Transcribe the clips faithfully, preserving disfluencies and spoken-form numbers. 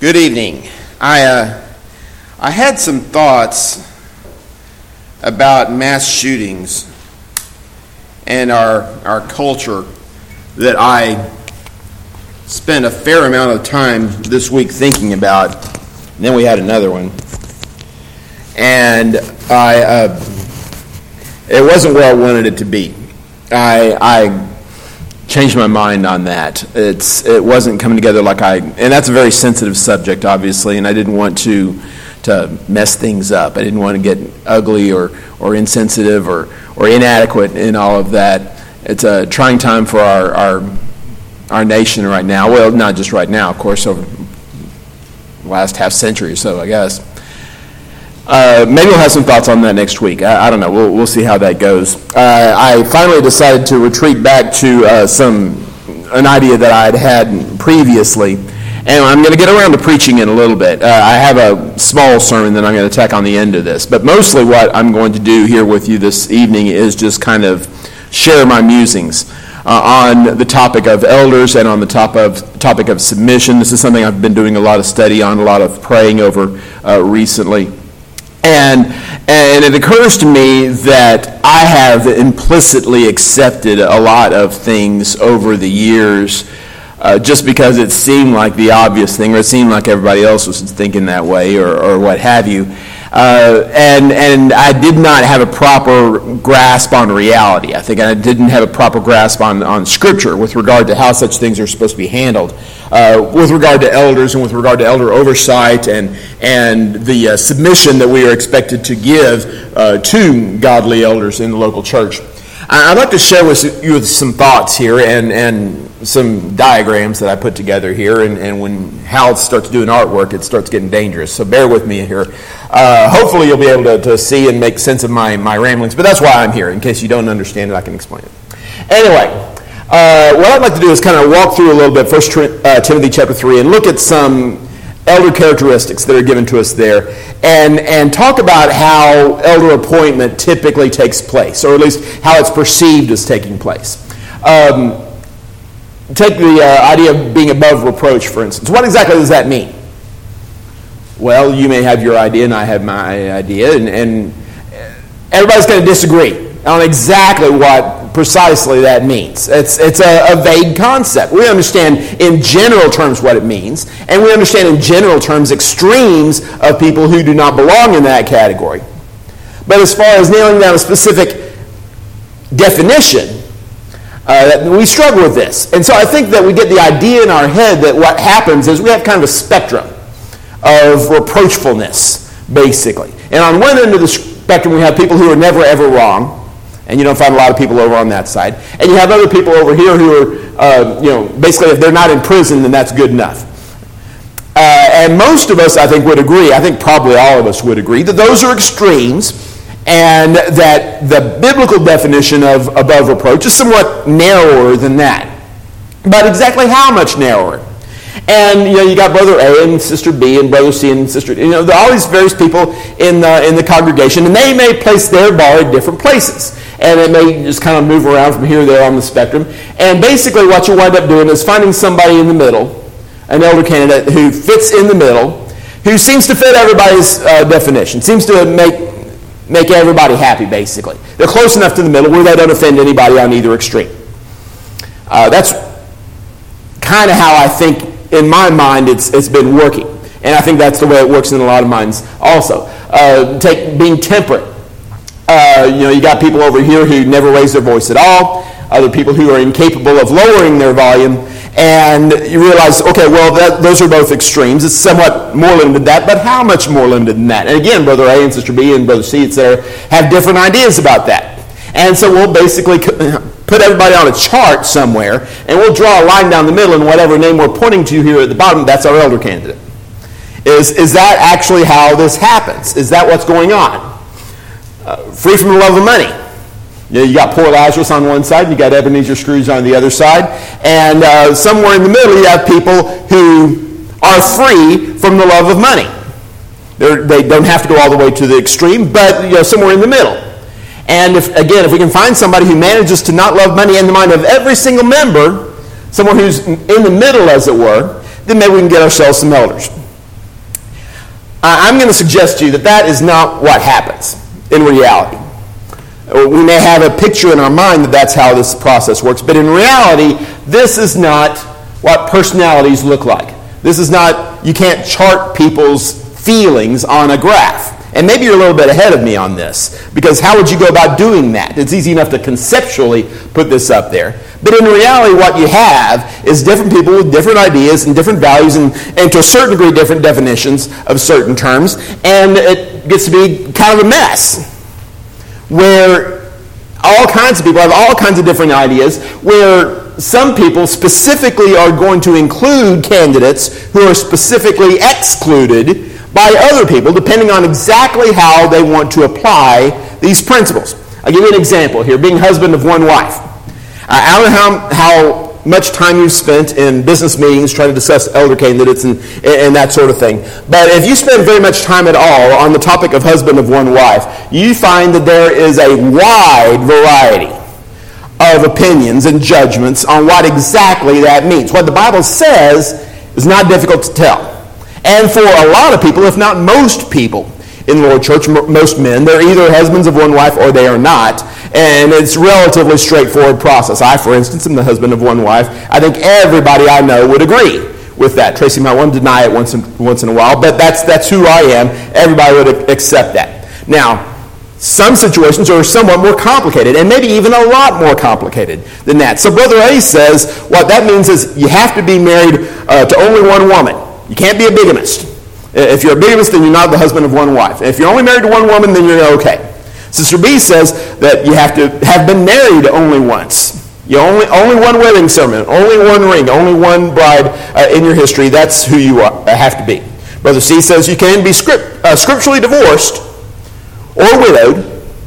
Good evening. I uh, I had some thoughts about mass shootings and our our culture that I spent a fair amount of time this week thinking about. And then we had another one, and I uh, it wasn't where I wanted it to be. I I. changed my mind on that. It's it wasn't coming together like I, and that's a very sensitive subject, obviously, and I didn't want to to mess things up. I didn't want to get ugly or, or insensitive or, or inadequate in all of that. It's a trying time for our, our our nation right now. Well, not just right now, of course, over the last half century or so, I guess. Uh, maybe we'll have some thoughts on that next week. I, I don't know. We'll we'll see how that goes. Uh, I finally decided to retreat back to uh, some an idea that I had had previously, and I'm going to get around to preaching in a little bit. Uh, I have a small sermon that I'm going to tack on the end of this, but mostly what I'm going to do here with you this evening is just kind of share my musings uh, on the topic of elders and on the top of topic of submission. This is something I've been doing a lot of study on, a lot of praying over uh, recently. And and it occurs to me that I have implicitly accepted a lot of things over the years uh, just because it seemed like the obvious thing, or it seemed like everybody else was thinking that way, or, or what have you. Uh, and and I did not have a proper grasp on reality. I think I didn't have a proper grasp on, on Scripture with regard to how such things are supposed to be handled. Uh, with regard to elders and with regard to elder oversight and and the uh, submission that we are expected to give uh, to godly elders in the local church. I'd like to share with you some thoughts here and, and some diagrams that I put together here. And, and when Hal starts doing artwork, it starts getting dangerous. So bear with me here. Uh, hopefully you'll be able to, to see and make sense of my, my ramblings. But that's why I'm here. In case you don't understand it, I can explain it. Anyway, uh, what I'd like to do is kind of walk through a little bit, First uh, Timothy chapter three, and look at some elder characteristics that are given to us there, and and talk about how elder appointment typically takes place, or at least how it's perceived as taking place. Um, take the uh, idea of being above reproach, for instance. What exactly does that mean? Well, you may have your idea, and I have my idea, and, and everybody's going to disagree on exactly what precisely that means. It's it's a, a vague concept. We understand in general terms what it means, and we understand in general terms extremes of people who do not belong in that category. But as far as nailing down a specific definition, uh, we struggle with this. And so I think that we get the idea in our head that what happens is we have kind of a spectrum of reproachfulness, basically. And on one end of the spectrum, we have people who are never, ever wrong. And you don't find a lot of people over on that side. And you have other people over here who are, uh, you know, basically if they're not in prison, then that's good enough. Uh, and most of us, I think, would agree, I think probably all of us would agree, that those are extremes, and that the biblical definition of above reproach is somewhat narrower than that. But exactly how much narrower? And, you know, you got Brother A and Sister B and Brother C and Sister D. You know, there are all these various people in the, in the congregation, and they may place their bar at different places. And it may just kind of move around from here to there on the spectrum. And basically what you wind up doing is finding somebody in the middle, an elder candidate who fits in the middle, who seems to fit everybody's uh, definition, seems to make make everybody happy, basically. They're close enough to the middle where they don't offend anybody on either extreme. Uh, that's kind of how I think, in my mind, it's it's been working. And I think that's the way it works in a lot of minds also. Uh, take being temperate. Uh, you know, you got people over here who never raise their voice at all, other people who are incapable of lowering their volume, and you realize, okay, well, that, those are both extremes. It's somewhat more limited than that, but how much more limited than that? And again, Brother A and Sister B and Brother C, et cetera, have different ideas about that. And so we'll basically put everybody on a chart somewhere, and we'll draw a line down the middle, and whatever name we're pointing to here at the bottom, that's our elder candidate. Is, is that actually how this happens? Is that what's going on? Uh, free from the love of money. You know, you got poor Lazarus on one side, and you got Ebenezer Scrooge on the other side, and uh, somewhere in the middle you have people who are free from the love of money. They're, they don't have to go all the way to the extreme, but you know, somewhere in the middle. And if again, if we can find somebody who manages to not love money in the mind of every single member, someone who's in the middle, as it were, then maybe we can get ourselves some elders. I'm going to suggest to you that that is not what happens in reality. We may have a picture in our mind that that's how this process works, but in reality, this is not what personalities look like. This is not, you can't chart people's feelings on a graph. And maybe you're a little bit ahead of me on this, because how would you go about doing that? It's easy enough to conceptually put this up there. But in reality, what you have is different people with different ideas and different values and, and to a certain degree, different definitions of certain terms. And it gets to be kind of a mess, where all kinds of people have all kinds of different ideas, where some people specifically are going to include candidates who are specifically excluded by other people, depending on exactly how they want to apply these principles. I'll give you an example here, being husband of one wife. Uh, I don't know how, how much time you've spent in business meetings trying to discuss elder candidates and, and that sort of thing, but if you spend very much time at all on the topic of husband of one wife, you find that there is a wide variety of opinions and judgments on what exactly that means. What the Bible says is not difficult to tell. And for a lot of people, if not most people in the Lord Church, most men, they're either husbands of one wife or they are not. And it's a relatively straightforward process. I, for instance, am the husband of one wife. I think everybody I know would agree with that. Tracy might want to deny it once in, once in a while, but that's, that's who I am. Everybody would accept that. Now, some situations are somewhat more complicated, and maybe even a lot more complicated than that. So Brother A says what that means is you have to be married uh, to only one woman. You can't be a bigamist. If you're a bigamist, then you're not the husband of one wife. If you're only married to one woman, then you're okay. Sister B says that you have to have been married only once. You only only one wedding ceremony, only one ring, only one bride uh, in your history. That's who you are, uh, have to be. Brother C says you can be script, uh, scripturally divorced or widowed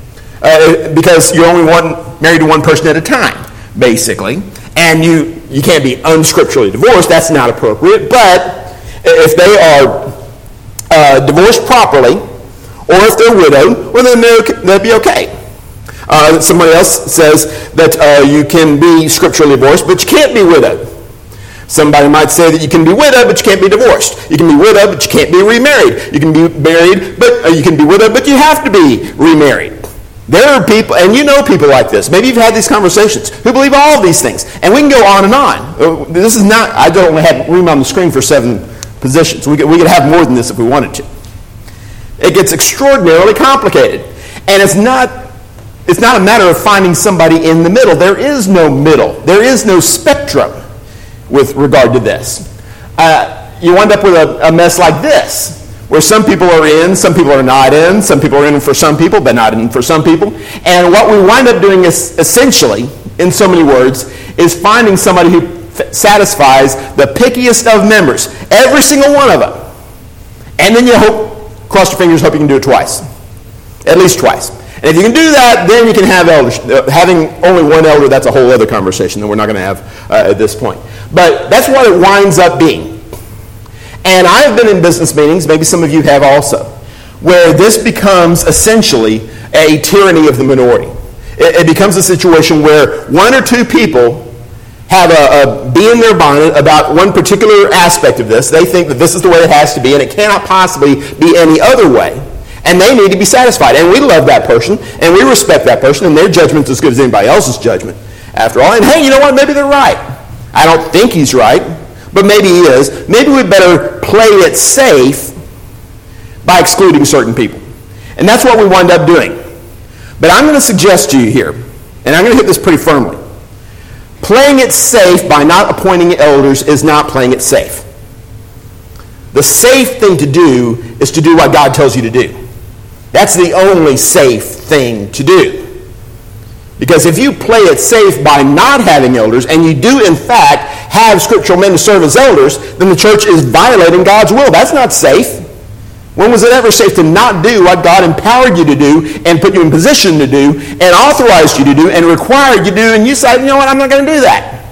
uh, because you're only one married to one person at a time, basically. And you, you can't be unscripturally divorced. That's not appropriate. But if they are uh, divorced properly, or if they're widowed, well, then they'll be okay. Uh, somebody else says that uh, you can be scripturally divorced, but you can't be widowed. Somebody might say that you can be widowed, but you can't be divorced. You can be widowed, but you can't be remarried. You can be married, but uh, you can be widowed, but you have to be remarried. There are people, and you know people like this. Maybe you've had these conversations who believe all of these things, and we can go on and on. This is not. I don't have room on the screen for seven positions. We could, we could have more than this if we wanted to. It gets extraordinarily complicated. And it's not, it's not a matter of finding somebody in the middle. There is no middle. There is no spectrum with regard to this. Uh, you wind up with a, a mess like this, where some people are in, some people are not in, some people are in for some people, but not in for some people. And what we wind up doing is essentially, in so many words, is finding somebody who f- satisfies the pickiest of members, every single one of them. And then you hope, cross your fingers, hope you can do it twice. At least twice. And if you can do that, then you can have elders. Uh, having only one elder, that's a whole other conversation that we're not going to have uh, at this point. But that's what it winds up being. And I have been in business meetings, maybe some of you have also, where this becomes essentially a tyranny of the minority. It, it becomes a situation where one or two people have a, a bee in their bonnet about one particular aspect of this. They think that this is the way it has to be, and it cannot possibly be any other way. And they need to be satisfied. And we love that person, and we respect that person, and their judgment's as good as anybody else's judgment, after all. And hey, you know what? Maybe they're right. I don't think he's right, but maybe he is. Maybe we better play it safe by excluding certain people. And that's what we wind up doing. But I'm going to suggest to you here, and I'm going to hit this pretty firmly, playing it safe by not appointing elders is not playing it safe. The safe thing to do is to do what God tells you to do. That's the only safe thing to do. Because if you play it safe by not having elders, and you do in fact have scriptural men to serve as elders, then the church is violating God's will. That's not safe. When was it ever safe to not do what God empowered you to do and put you in position to do and authorized you to do and required you to do, and you said, you know what, I'm not going to do that.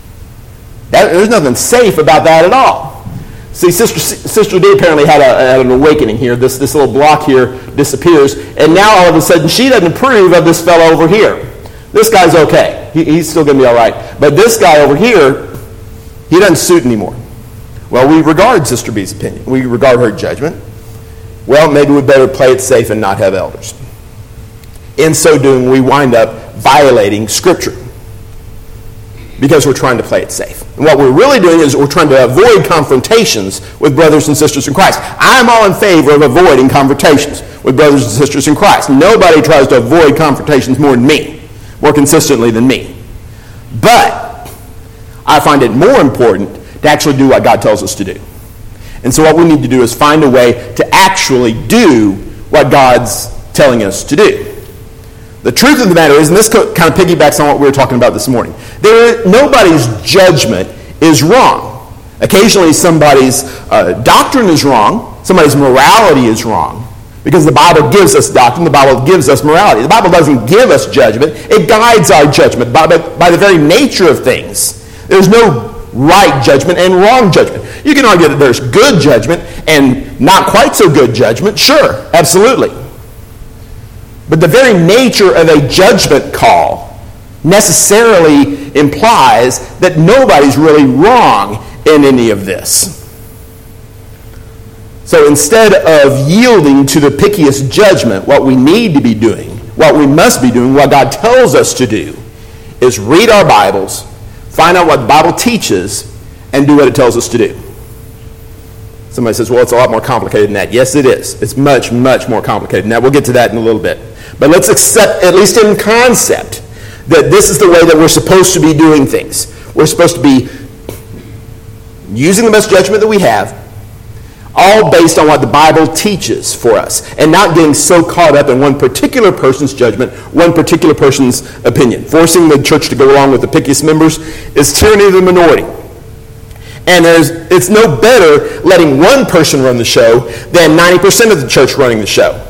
that. There's nothing safe about that at all. See, Sister Sister D apparently had, a, had an awakening here. This, this little block here disappears, and now all of a sudden she doesn't approve of this fellow over here. This guy's okay. He, he's still going to be all right. But this guy over here, he doesn't suit anymore. Well, we regard Sister B's opinion. We regard her judgment. well, maybe we better play it safe and not have elders. In so doing, we wind up violating Scripture because we're trying to play it safe. And what we're really doing is we're trying to avoid confrontations with brothers and sisters in Christ. I'm all in favor of avoiding confrontations with brothers and sisters in Christ. Nobody tries to avoid confrontations more than me, more consistently than me. But I find it more important to actually do what God tells us to do. And so what we need to do is find a way to actually do what God's telling us to do. The truth of the matter is, and this kind of piggybacks on what we were talking about this morning, there, nobody's judgment is wrong. Occasionally somebody's uh, doctrine is wrong, somebody's morality is wrong, because the Bible gives us doctrine, the Bible gives us morality. The Bible doesn't give us judgment, it guides our judgment by, by, by the very nature of things. There's no right judgment and wrong judgment. You can argue that there's good judgment and not quite so good judgment. Sure, absolutely. But the very nature of a judgment call necessarily implies that nobody's really wrong in any of this. So instead of yielding to the pickiest judgment, what we need to be doing, what we must be doing, what God tells us to do, is read our Bibles, find out what the Bible teaches, and do what it tells us to do. Somebody says, well, it's a lot more complicated than that. Yes, it is. It's much, much more complicated than that. We'll get to that in a little bit. But let's accept, at least in concept, that this is the way that we're supposed to be doing things. We're supposed to be using the best judgment that we have, all based on what the Bible teaches for us, and not getting so caught up in one particular person's judgment, one particular person's opinion. Forcing the church to go along with the pickiest members is tyranny of the minority. And there's, it's no better letting one person run the show than ninety percent of the church running the show.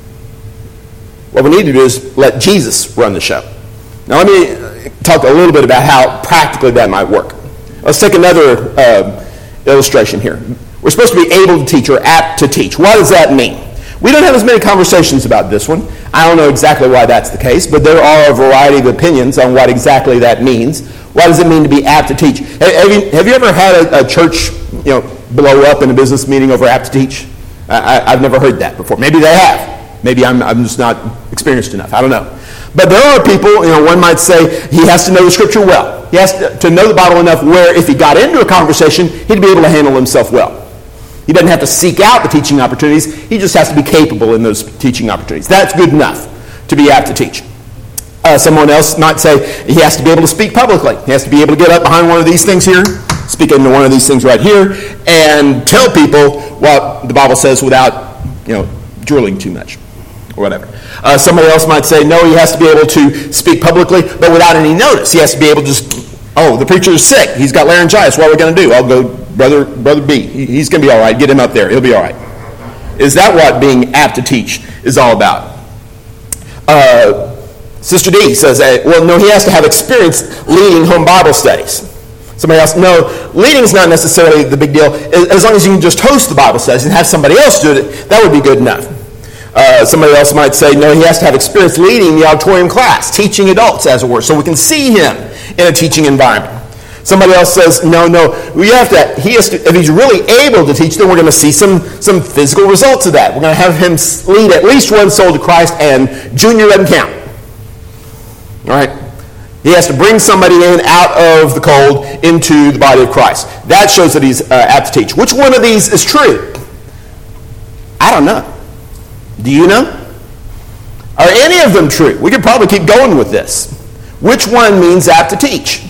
What we need to do is let Jesus run the show. Now let me talk a little bit about how practically that might work. Let's take another uh, illustration here. We're supposed to be able to teach or apt to teach. What does that mean? We don't have as many conversations about this one. I don't know exactly why that's the case, but there are a variety of opinions on what exactly that means. What does it mean to be apt to teach? Have you, have you ever had a, a church, you know, blow up in a business meeting over apt to teach? I, I've never heard that before. Maybe they have. Maybe I'm, I'm just not experienced enough. I don't know. But there are people, you know, one might say he has to know the Scripture well. He has to, to know the Bible enough where if he got into a conversation, he'd be able to handle himself well. He doesn't have to seek out the teaching opportunities. He just has to be capable in those teaching opportunities. That's good enough to be apt to teach. Uh, someone else might say he has to be able to speak publicly. He has to be able to get up behind one of these things here, speak into one of these things right here, and tell people what the Bible says without, you know, drooling too much or whatever. Uh, somebody else might say, no, he has to be able to speak publicly, but without any notice. He has to be able to just, oh, the preacher is sick. He's got laryngitis. What are we going to do? I'll go, brother, brother B. He's going to be all right. Get him up there. He'll be all right. Is that what being apt to teach is all about? Uh, Sister D says, uh, well, no, he has to have experience leading home Bible studies. Somebody else, no, leading is not necessarily the big deal. As long as you can just host the Bible studies and have somebody else do it, that would be good enough. Uh, somebody else might say, no, he has to have experience leading the auditorium class, teaching adults, as it were, so we can see him in a teaching environment. Somebody else says, no, no, we have to, he has to, if he's really able to teach, then we're going to see some, some physical results of that. We're going to have him lead at least one soul to Christ, and junior doesn't count. All right? He has to bring somebody in out of the cold into the body of Christ. That shows that he's uh, apt to teach. Which one of these is true? I don't know. Do you know? Are any of them true? We could probably keep going with this. Which one means apt to teach?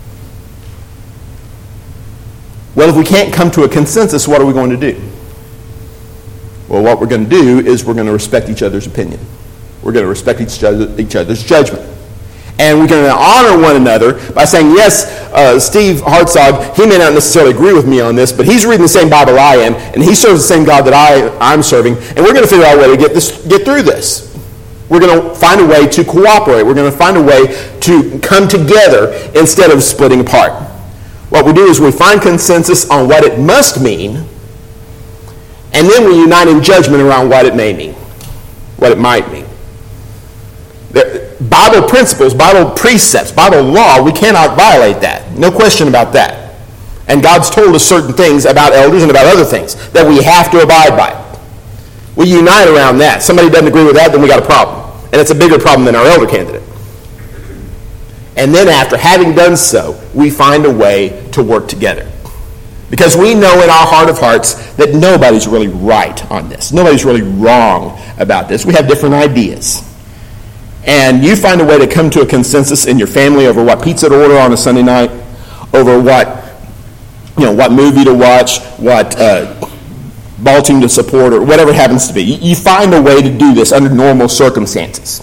Well, if we can't come to a consensus, what are we going to do? Well, what we're going to do is we're going to respect each other's opinion. We're going to respect each, other, each other's judgment. And we're going to honor one another by saying, yes, uh, Steve Hartzog, he may not necessarily agree with me on this, but he's reading the same Bible I am, and he serves the same God that I, I'm serving, and we're going to figure out a way to get this, get through this. We're going to find a way to cooperate. We're going to find a way to come together instead of splitting apart. What we do is we find consensus on what it must mean, and then we unite in judgment around what it may mean, what it might mean. There, Bible principles, Bible precepts, Bible law, we cannot violate that. No question about that. And God's told us certain things about elders and about other things that we have to abide by. We unite around that. Somebody doesn't agree with that, then we got a problem. And it's a bigger problem than our elder candidate. And then after having done so, we find a way to work together. Because we know in our heart of hearts that nobody's really right on this. Nobody's really wrong about this. We have different ideas. And you find a way to come to a consensus in your family over what pizza to order on a Sunday night, over what, you know, what movie to watch, what uh, ball team to support, or whatever it happens to be. You find a way to do this under normal circumstances.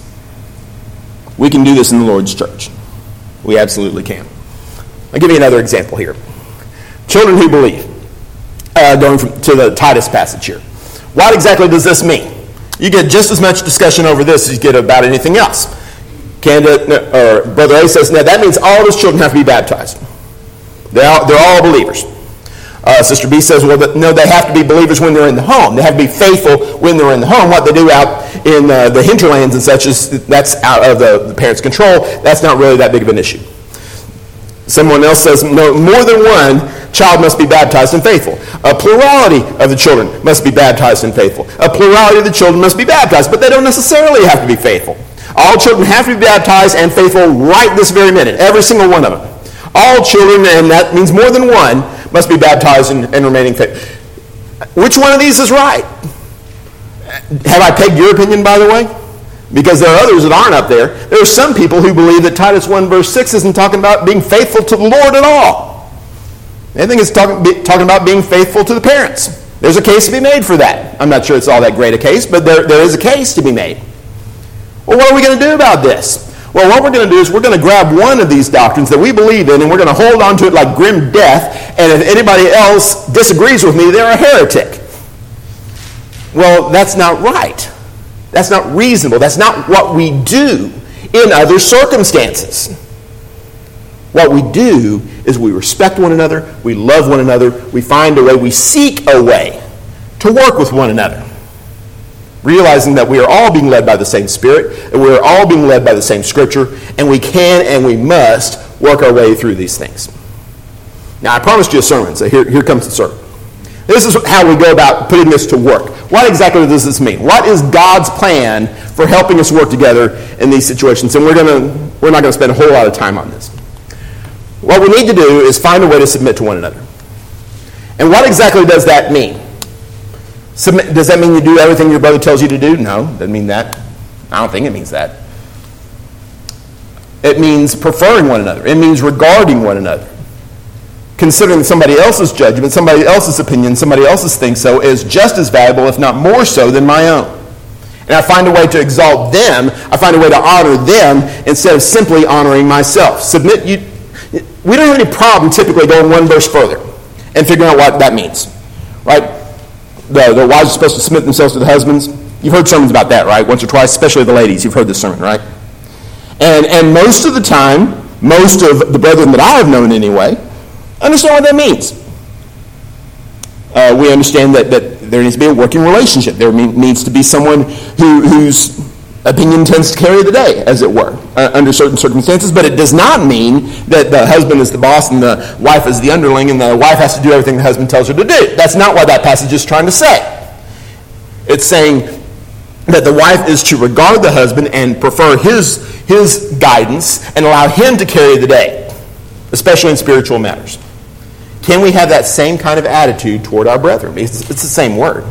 We can do this in the Lord's church. We absolutely can. I'll give you another example here. Children who believe, uh, going from, to the Titus passage here. What exactly does this mean? You get just as much discussion over this as you get about anything else. Candidate, or Brother A says, now that means all those children have to be baptized. They're all, they're all believers. Uh, Sister B says, well, no, they have to be believers when they're in the home. They have to be faithful when they're in the home. What they do out in uh, the hinterlands and such, is that's out of the, the parents' control. That's not really that big of an issue. Someone else says, no, more than one child must be baptized and faithful. A plurality of the children must be baptized and faithful. A plurality of the children must be baptized, but they don't necessarily have to be faithful. All children have to be baptized and faithful right this very minute, every single one of them. All children, and that means more than one, must be baptized and, and remaining faithful. Which one of these is right? Have I pegged your opinion, by the way? Because there are others that aren't up there. There are some people who believe that Titus one verse six isn't talking about being faithful to the Lord at all. They think it's talking, be, talking about being faithful to the parents. There's a case to be made for that. I'm not sure it's all that great a case, but there, there is a case to be made. Well, what are we going to do about this? Well, what we're going to do is we're going to grab one of these doctrines that we believe in, and we're going to hold on to it like grim death, and if anybody else disagrees with me, they're a heretic. Well, that's not right. That's not reasonable. That's not what we do in other circumstances. What we do is we respect one another, we love one another, we find a way, we seek a way to work with one another. Realizing that we are all being led by the same Spirit, and we are all being led by the same Scripture, and we can and we must work our way through these things. Now, I promised you a sermon, so here, here comes the sermon. This is how we go about putting this to work. What exactly does this mean? What is God's plan for helping us work together in these situations? And we're gonna we're not going to spend a whole lot of time on this. What we need to do is find a way to submit to one another. And what exactly does that mean? Submit, does that mean you do everything your brother tells you to do? No, doesn't mean that. I don't think it means that. It means preferring one another. It means regarding one another. Considering somebody else's judgment, somebody else's opinion, somebody else's think so is just as valuable, if not more so, than my own. And I find a way to exalt them. I find a way to honor them instead of simply honoring myself. Submit. You, we don't have any problem typically going one verse further and figuring out what that means, right? The, the wives are supposed to submit themselves to the husbands. You've heard sermons about that, right? Once or twice, especially the ladies. You've heard this sermon, right? And and most of the time, most of the brethren that I have known anyway, understand what that means. Uh, we understand that, that there needs to be a working relationship. There mean, needs to be someone who, whose opinion tends to carry the day, as it were, uh, under certain circumstances. But it does not mean that the husband is the boss and the wife is the underling and the wife has to do everything the husband tells her to do. That's not what that passage is trying to say. It's saying that the wife is to regard the husband and prefer his, his guidance and allow him to carry the day, especially in spiritual matters. Can we have that same kind of attitude toward our brethren? It's, it's the same word.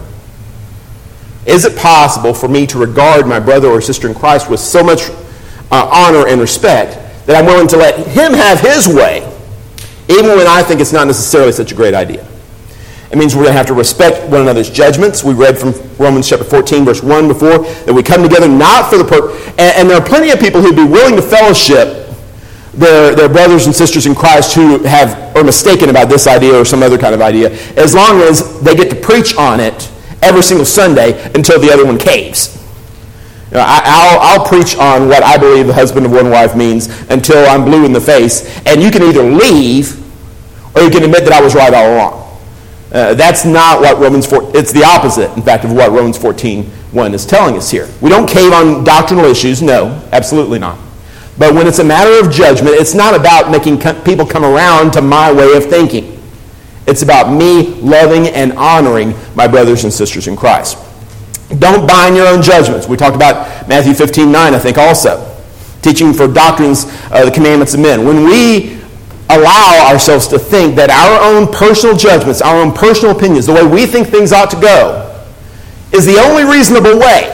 Is it possible for me to regard my brother or sister in Christ with so much uh, honor and respect that I'm willing to let him have his way, even when I think it's not necessarily such a great idea? It means we're going to have to respect one another's judgments. We read from Romans chapter fourteen, verse one before, that we come together not for the purpose. And, and there are plenty of people who'd be willing to fellowship their, their brothers and sisters in Christ who have are mistaken about this idea or some other kind of idea, as long as they get to preach on it every single Sunday until the other one caves. You know, I, I'll, I'll preach on what I believe the husband of one wife means until I'm blue in the face, and you can either leave or you can admit that I was right all along. Uh, that's not what Romans four, it's the opposite, in fact, of what Romans fourteen one is telling us here. We don't cave on doctrinal issues, no, absolutely not. But when it's a matter of judgment, it's not about making people come around to my way of thinking. It's about me loving and honoring my brothers and sisters in Christ. Don't bind your own judgments. We talked about Matthew fifteen nine, I think, also. Teaching for doctrines, uh, the commandments of men. When we allow ourselves to think that our own personal judgments, our own personal opinions, the way we think things ought to go, is the only reasonable way,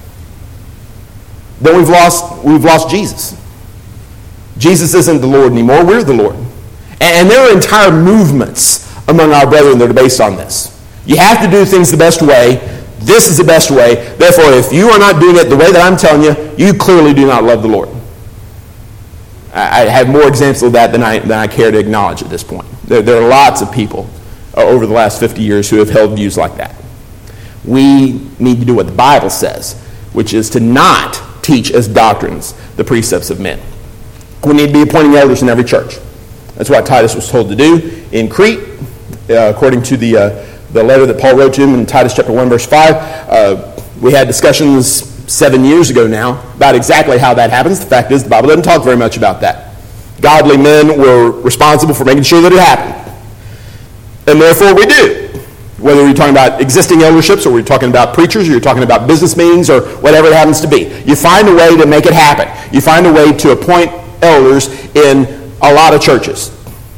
then we've lost, we've lost Jesus. Jesus isn't the Lord anymore. We're the Lord. And there are entire movements among our brethren that are based on this. You have to do things the best way. This is the best way. Therefore, if you are not doing it the way that I'm telling you, you clearly do not love the Lord. I have more examples of that than I, than I care to acknowledge at this point. There, there are lots of people uh, over the last fifty years who have held views like that. We need to do what the Bible says, which is to not teach as doctrines the precepts of men. We need to be appointing elders in every church. That's what Titus was told to do in Crete, uh, according to the uh, the letter that Paul wrote to him in Titus chapter one, verse five. Uh, we had discussions seven years ago now about exactly how that happens. The fact is, the Bible doesn't talk very much about that. Godly men were responsible for making sure that it happened. And therefore we do. Whether you're talking about existing elderships, or we're talking about preachers, or you're talking about business meetings, or whatever it happens to be. You find a way to make it happen. You find a way to appoint elders in a lot of churches.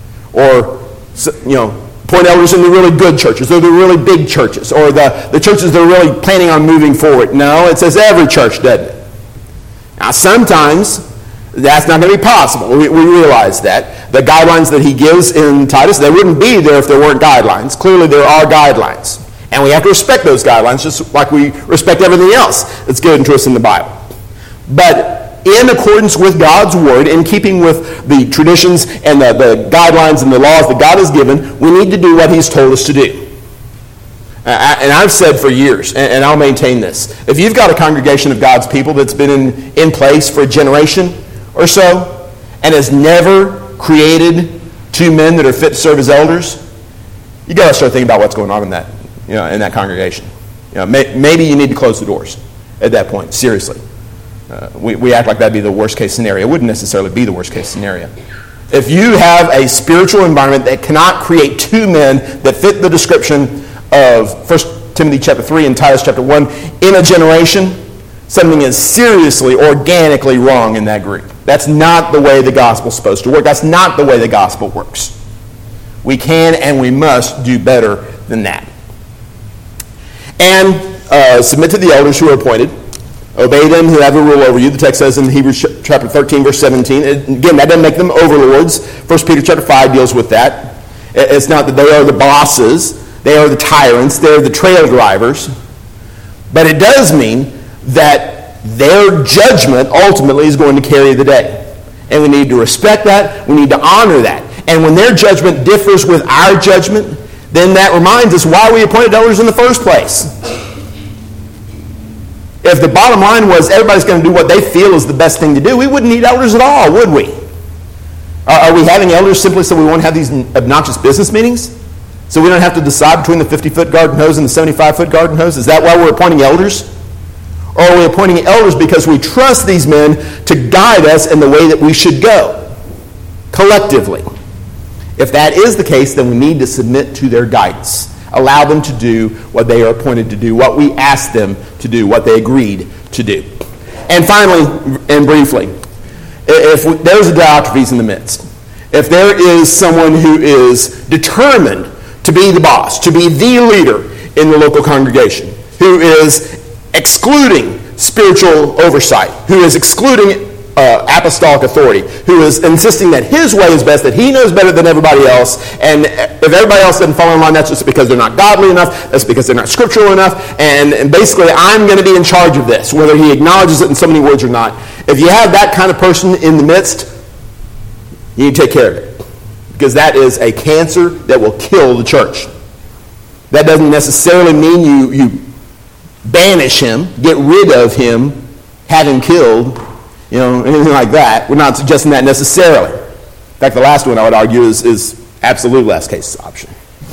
Or, you know, appoint elders in the really good churches, or the really big churches, or the, the churches that are really planning on moving forward. No, it says every church, doesn't it? Now, sometimes that's not going to be possible. We, we realize that. The guidelines that he gives in Titus, they wouldn't be there if there weren't guidelines. Clearly, there are guidelines. And we have to respect those guidelines, just like we respect everything else that's given to us in the Bible. But in accordance with God's word, in keeping with the traditions and the, the guidelines and the laws that God has given, we need to do what he's told us to do. Uh, and I've said for years, and, and I'll maintain this, if you've got a congregation of God's people that's been in, in place for a generation or so, and has never created two men that are fit to serve as elders, you got to start thinking about what's going on in that, you know, in that congregation. You know, may, maybe you need to close the doors at that point, seriously. Uh, we, we act like that'd be the worst case scenario. It wouldn't necessarily be the worst case scenario. If you have a spiritual environment that cannot create two men that fit the description of First Timothy chapter three and Titus chapter one in a generation, something is seriously, organically wrong in that group. That's not the way the gospel's supposed to work. That's not the way the gospel works. We can and we must do better than that. And uh, submit to the elders who are appointed. Obey them who have a rule over you. The text says in Hebrews chapter thirteen, verse seventeen. Again, that doesn't make them overlords. First Peter chapter five deals with that. It's not that they are the bosses. They are the tyrants. They are the trail drivers. But it does mean that their judgment ultimately is going to carry the day. And we need to respect that. We need to honor that. And when their judgment differs with our judgment, then that reminds us why we appointed elders in the first place. If the bottom line was everybody's going to do what they feel is the best thing to do, we wouldn't need elders at all, would we? Are we having elders simply so we won't have these obnoxious business meetings? So we don't have to decide between the fifty-foot garden hose and the seventy-five-foot garden hose? Is that why we're appointing elders? Or are we appointing elders because we trust these men to guide us in the way that we should go, collectively? If that is the case, then we need to submit to their guidance. Allow them to do what they are appointed to do, what we asked them to do, what they agreed to do. And finally, and briefly, if we, there's a Diotrephes in the midst, if there is someone who is determined to be the boss, to be the leader in the local congregation, who is excluding spiritual oversight, who is excluding Uh, apostolic authority, who is insisting that his way is best, that he knows better than everybody else, and if everybody else doesn't fall in line, that's just because they're not godly enough, that's because they're not scriptural enough, and, and basically I'm going to be in charge of this, whether he acknowledges it in so many words or not. If you have that kind of person in the midst, you need to take care of it, because that is a cancer that will kill the church. That doesn't necessarily mean you, you banish him, get rid of him, have him killed, you know, anything like that. We're not suggesting that necessarily. In fact, the last one I would argue is, is absolute last case option.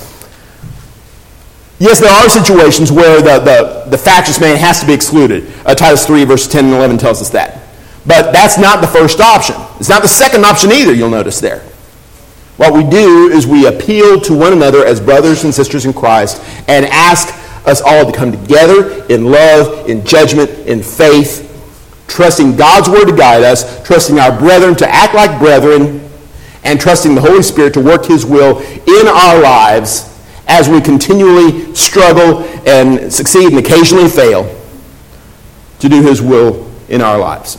Yes, there are situations where the, the, the factious man has to be excluded. Uh, Titus three, verse ten and eleven tells us that. But that's not the first option. It's not the second option either, you'll notice there. What we do is we appeal to one another as brothers and sisters in Christ and ask us all to come together in love, in judgment, in faith, trusting God's word to guide us, trusting our brethren to act like brethren, and trusting the Holy Spirit to work his will in our lives as we continually struggle and succeed and occasionally fail to do his will in our lives.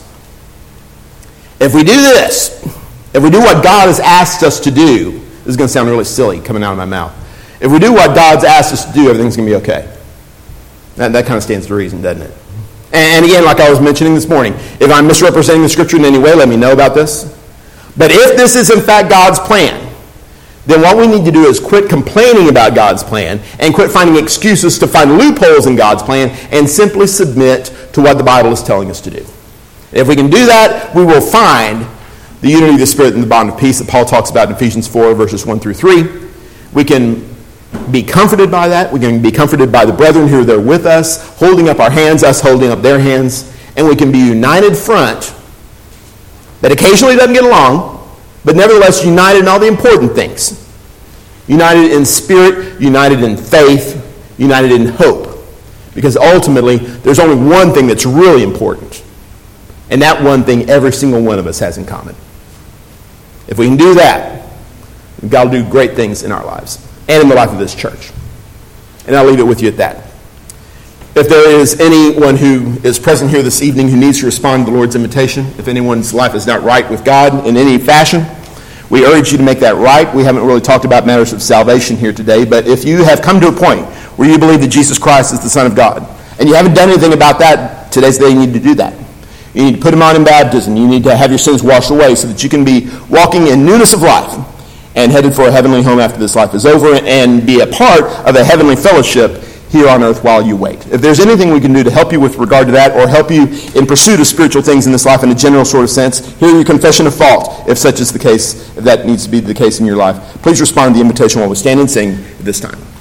If we do this, if we do what God has asked us to do, this is going to sound really silly coming out of my mouth. If we do what God's asked us to do, everything's going to be okay. That, that kind of stands to reason, doesn't it? And again, like I was mentioning this morning, if I'm misrepresenting the Scripture in any way, let me know about this. But if this is in fact God's plan, then what we need to do is quit complaining about God's plan and quit finding excuses to find loopholes in God's plan and simply submit to what the Bible is telling us to do. If we can do that, we will find the unity of the Spirit and the bond of peace that Paul talks about in Ephesians four, verses one through three. We can be comforted by that. We can be comforted by the brethren who are there with us, holding up our hands, us holding up their hands. And we can be united front that occasionally doesn't get along, but nevertheless united in all the important things. United in spirit, united in faith, united in hope. Because ultimately, there's only one thing that's really important. And that one thing every single one of us has in common. If we can do that, God will do great things in our lives and in the life of this church. And I'll leave it with you at that. If there is anyone who is present here this evening who needs to respond to the Lord's invitation, if anyone's life is not right with God in any fashion, we urge you to make that right. We haven't really talked about matters of salvation here today, but if you have come to a point where you believe that Jesus Christ is the Son of God, and you haven't done anything about that, today's the day you need to do that. You need to put him on in baptism. You need to have your sins washed away so that you can be walking in newness of life and headed for a heavenly home after this life is over and be a part of a heavenly fellowship here on earth while you wait. If there's anything we can do to help you with regard to that or help you in pursuit of spiritual things in this life in a general sort of sense, hear your confession of fault, if such is the case, if that needs to be the case in your life. Please respond to the invitation while we stand and sing at this time.